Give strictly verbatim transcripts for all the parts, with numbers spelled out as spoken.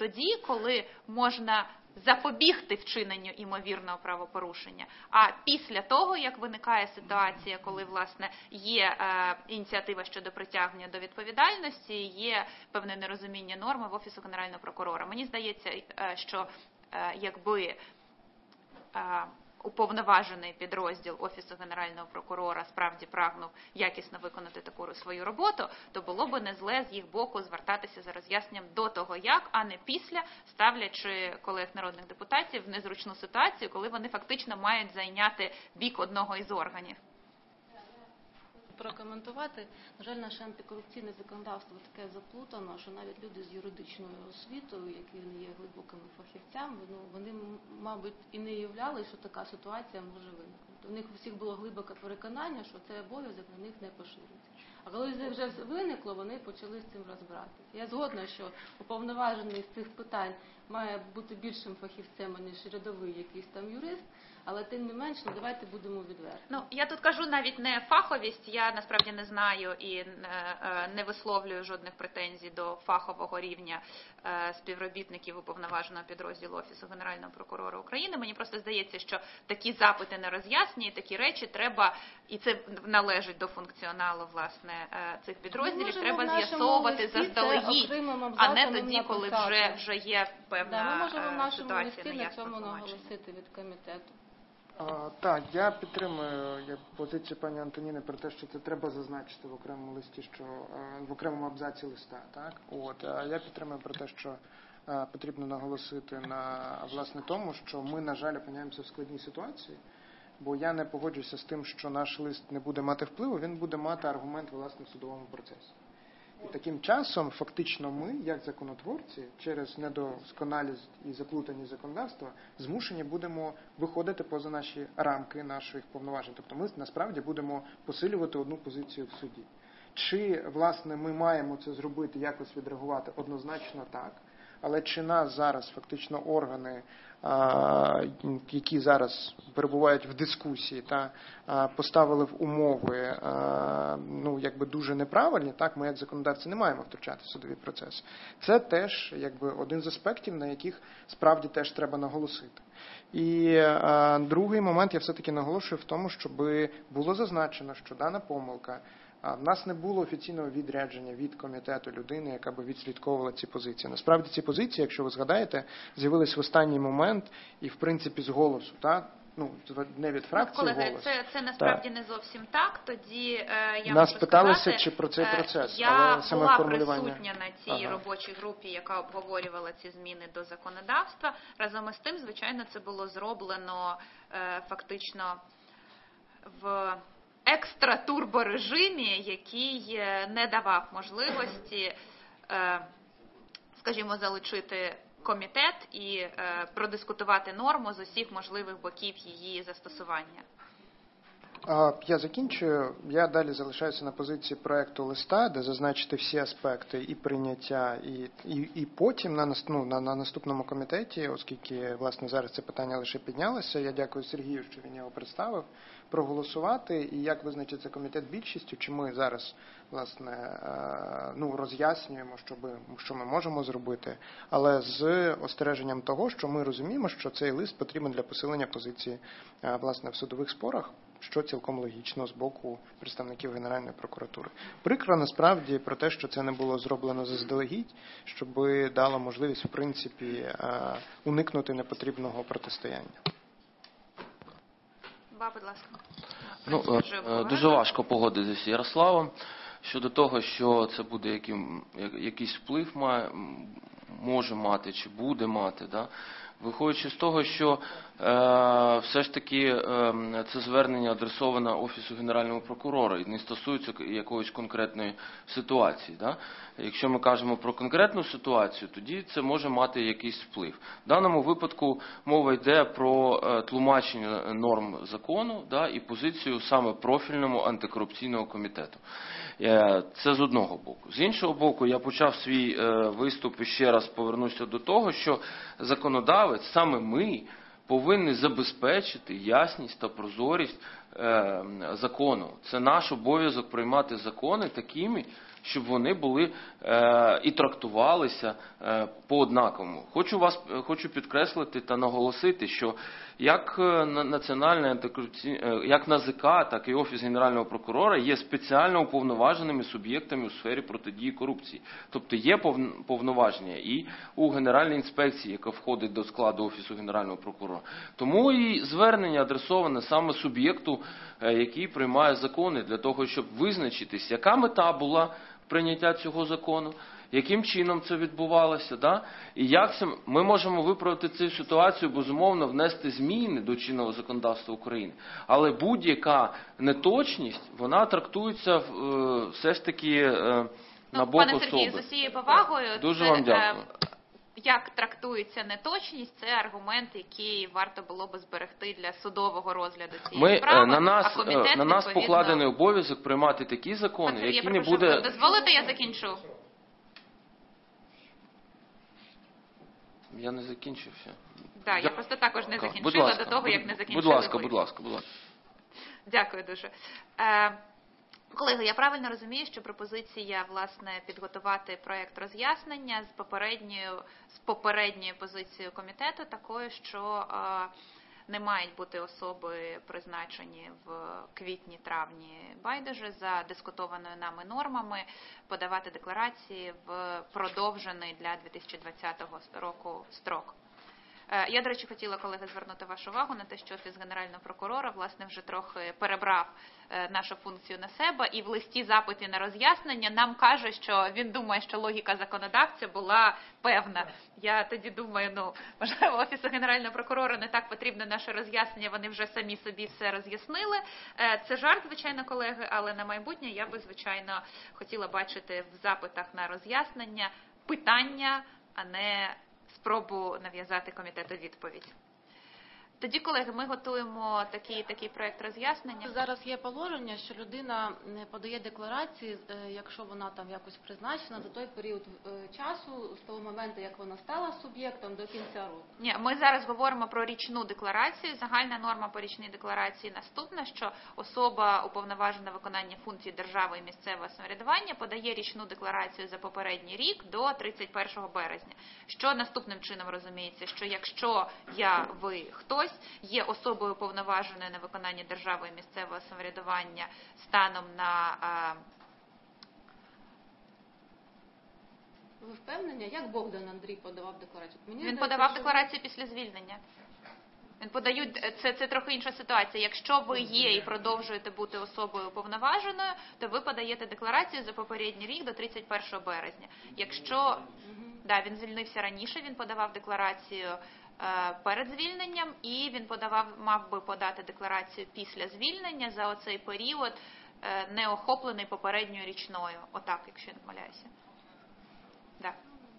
тоді, коли можна запобігти вчиненню імовірного правопорушення. А після того, як виникає ситуація, коли, власне, є е, ініціатива щодо притягнення до відповідальності, є певне нерозуміння норми в Офісу Генерального прокурора. Мені здається, е, що е, якби е, уповноважений підрозділ Офісу Генерального прокурора справді прагнув якісно виконати таку свою роботу, то було б не зле з їх боку звертатися за роз'ясненням до того як, а не після, ставлячи колег народних депутатів в незручну ситуацію, коли вони фактично мають зайняти бік одного із органів. Прокоментувати. На жаль, наше антикорупційне законодавство таке заплутано, що навіть люди з юридичною освітою, які не є глибокими фахівцями, ну, вони, мабуть, і не уявляли, що така ситуація може виникнути. У них у всіх було глибоке переконання, що цей обов'язок на них не поширюється. А коли це вже виникло, вони почали з цим розбиратися. Я згодна, що уповноважений з цих питань має бути більшим фахівцем, ніж рядовий якийсь там юрист, але тим не менш, ну, давайте будемо відверті. Ну, я тут кажу навіть не фаховість, я насправді не знаю і не висловлюю жодних претензій до фахового рівня співробітників уповноваженого підрозділу Офісу Генерального прокурора України. Мені просто здається, що такі запити на роз'яснення, такі речі треба, і це належить до функціоналу, власне, цих підрозділів, треба з'ясовувати заздалегідь, а не тоді, коли вже, вже є певна да, ми можемо в нашому ситуація листі на цьому наголосити від комітету. А, так, я підтримую я, позицію пані Антоніни про те, що це треба зазначити в окремому листі, що в окремому абзаці листа. Так? От, а я підтримую про те, що а, потрібно наголосити на власне тому, що ми, на жаль, опиняємося в складній ситуації, бо я не погоджуюся з тим, що наш лист не буде мати впливу, він буде мати аргумент власне в судовому процесі. І таким часом, фактично, ми, як законотворці, через недосконалість і заплутаність законодавства, змушені будемо виходити поза наші рамки наших повноважень. Тобто ми, насправді, будемо посилювати одну позицію в суді. Чи, власне, ми маємо це зробити, якось відреагувати? Однозначно так. Але чи нас зараз фактично органи, які зараз перебувають в дискусії, та поставили в умови, ну, якби дуже неправильні, так, ми як законодавці не маємо втручати в судовий процес. Це теж, якби, один з аспектів, на яких справді теж треба наголосити. І а, другий момент я все-таки наголошую в тому, щоб було зазначено, що дана помилка, а в нас не було офіційного відрядження від комітету людини, яка би відслідковувала ці позиції. Насправді ці позиції, якщо ви згадаєте, з'явились в останній момент і, в принципі, з голосу, так? Ну, не від фракції ну, колеги, голос. Це, це насправді так. не зовсім так. Тоді е, я Нас можу питалися, сказати, чи про цей процес, я але саме була формулювання. присутня на цій ага. робочій групі, яка обговорювала ці зміни до законодавства. Разом із тим, звичайно, це було зроблено е, фактично в екстра-турборежимі, який не давав можливості, е, скажімо, залучити комітет і е, продискутувати норму з усіх можливих боків її застосування. Я закінчую. Я далі залишаюся на позиції проекту листа, де зазначити всі аспекти і прийняття, і, і, і потім на, ну, на, на наступному комітеті, оскільки, власне, зараз це питання лише піднялося, я дякую Сергію, що він його представив, проголосувати, і як визначиться комітет більшістю, чи ми зараз, власне, ну, роз'яснюємо, що, би, що ми можемо зробити, але з остереженням того, що ми розуміємо, що цей лист потрібен для посилення позиції, власне, в судових спорах, що цілком логічно з боку представників Генеральної прокуратури. Прикро, насправді, про те, що це не було зроблено заздалегідь, щоб дало можливість, в принципі, уникнути непотрібного протистояння. Ба, будь ласка. Ну, дуже важко погодитися з Ярославом щодо того, що це буде яким, якийсь вплив має, може мати чи буде мати, да? Виходячи з того, що е, все ж таки е, це звернення адресоване Офісу Генерального прокурора і не стосується якоїсь конкретної ситуації. Да? Якщо ми кажемо про конкретну ситуацію, тоді це може мати якийсь вплив. В даному випадку мова йде про е, тлумачення норм закону, да, і позицію саме профільному антикорупційного комітету. Е, це з одного боку. З іншого боку, я почав свій е, виступ і ще раз повернуся до того, що законодавець, саме ми, повинні забезпечити ясність та прозорість е, закону. Це наш обов'язок приймати закони такими, щоб вони були е, і трактувалися е, по-однаковому. Хочу вас, хочу підкреслити та наголосити, що як Національне антикорупційне, як НАЗК, так і Офіс Генерального прокурора є спеціально уповноваженими суб'єктами у сфері протидії корупції. Тобто є повноваження і у Генеральній інспекції, яка входить до складу Офісу Генерального прокурора. Тому і звернення адресоване саме суб'єкту, який приймає закони, для того, щоб визначитись, яка мета була прийняття цього закону, яким чином це відбувалося, да? І як це ми можемо виправити цю ситуацію, безумовно, внести зміни до чинного законодавства України. Але будь-яка неточність, вона трактується е, все ж таки е, на бок особи. Пане Сергію, з усією повагою, Дуже це, вам дякую. Як трактується неточність, це аргумент, який варто було би зберегти для судового розгляду цієї Ми, справи. на нас, а комітет, на нас відповідно... покладений обов'язок приймати такі закони, Сергій, які я не прошу, буде... дозволите, я закінчу? Я не закінчився. Так, я, я просто також не будь закінчила ласка, до того, будь, як не закінчили Будь ласка, ви. будь ласка, будь ласка. Дякую дуже. Е, колеги, я правильно розумію, що пропозиція, власне, підготувати проєкт роз'яснення з попередньою, з попередньою позицією комітету, такою, що е, не мають бути особи призначені в квітні-травні байдуже за дискутованою нами нормами, подавати декларації в продовжений для дві тисячі двадцятого року строк. Я, до речі, хотіла, колеги, звернути вашу увагу на те, що Офіс Генерального прокурора, власне, вже трохи перебрав нашу функцію на себе, і в листі запиті на роз'яснення нам каже, що він думає, що логіка законодавця була певна. Я тоді думаю, ну, можливо, Офісу Генерального прокурора не так потрібне наше роз'яснення, вони вже самі собі все роз'яснили. Це жарт, звичайно, колеги, але на майбутнє я би, звичайно, хотіла бачити в запитах на роз'яснення питання, а не спробу нав'язати комітету відповідь. Тоді, колеги, ми готуємо такий, такий проєкт роз'яснення. Зараз є положення, що людина подає декларації, якщо вона там якось призначена, за той період часу, з того моменту, як вона стала суб'єктом, до кінця року. Ні, ми зараз говоримо про річну декларацію. Загальна норма по річній декларації наступна, що особа, уповноважена на виконання функцій держави і місцевого самоврядування, подає річну декларацію за попередній рік до тридцять першого березня. Що наступним чином розуміється, що якщо я, ви, хтось є особою уповноваженою на виконання держави і місцевого самоврядування станом на... Ви впевнені, як Богдан Андрій подавав декларацію? Мені Він здається, подавав що... декларацію після звільнення. Він подають, це, це трохи інша ситуація. Якщо ви є і продовжуєте бути особою уповноваженою, то ви подаєте декларацію за попередній рік до тридцять першого березня. Якщо угу. да, він звільнився раніше, він подавав декларацію перед звільненням, і він подавав, мав би подати декларацію після звільнення за оцей період, не охоплений попередньою річною. Отак, якщо я не помиляюся. Да.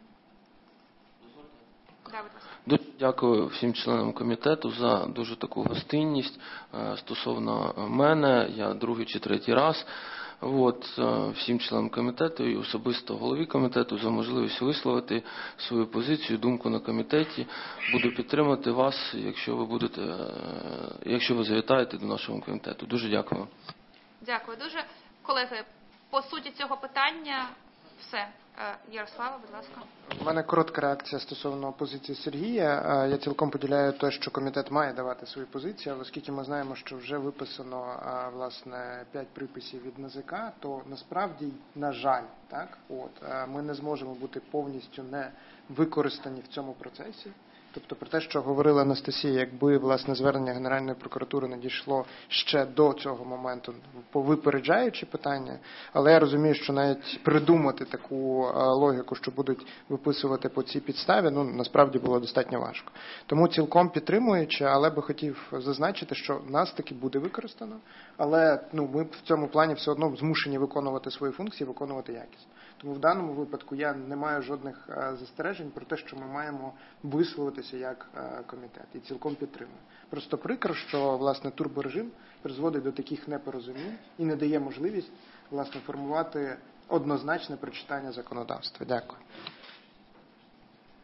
Да, дуже дякую всім членам комітету за дуже таку гостинність стосовно мене. Я другий чи третій раз. От, всім членам комітету і особисто голові комітету за можливість висловити свою позицію, думку на комітеті. Буду підтримати вас, якщо ви будете, якщо ви завітаєте до нашого комітету. Дуже дякую. Дякую дуже. Колеги, по суті цього питання все. Ярослава, будь ласка. У мене коротка реакція стосовно позиції Сергія. Я цілком поділяю те, що комітет має давати свої позиції, але оскільки ми знаємо, що вже виписано, власне, п'ять приписів від НАЗК, то насправді, на жаль, так, от, ми не зможемо бути повністю не використані в цьому процесі. Тобто про те, що говорила Анастасія, якби, власне, звернення Генеральної прокуратури надійшло ще до цього моменту, випереджаючи питання, але я розумію, що навіть придумати таку логіку, що будуть виписувати по цій підставі, ну, насправді було достатньо важко. Тому цілком підтримуючи, але би хотів зазначити, що нас таки буде використано, але ну, ми в цьому плані все одно змушені виконувати свої функції, виконувати якість. Тому в даному випадку я не маю жодних застережень про те, що ми маємо висловитися як комітет. І цілком підтримую. Просто прикро, що, власне, турборежим призводить до таких непорозумінь і не дає можливість, власне, формувати однозначне прочитання законодавства. Дякую.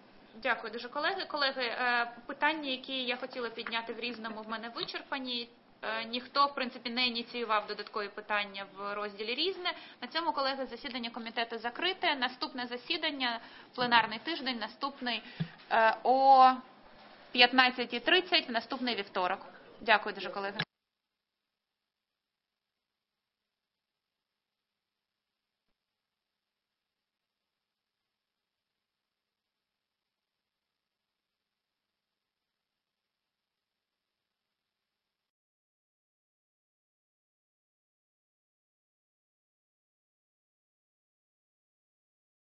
Дякую дуже, колеги. Колеги, питання, які я хотіла підняти в Різному, в мене вичерпані. Е, Ніхто, в принципі, не ініціював додаткові питання в розділі «Різне». На цьому, колеги, засідання комітету закрите. Наступне засідання, пленарний тиждень, наступний е, о п'ятнадцятій тридцять, в наступний вівторок. Дякую дуже, колеги.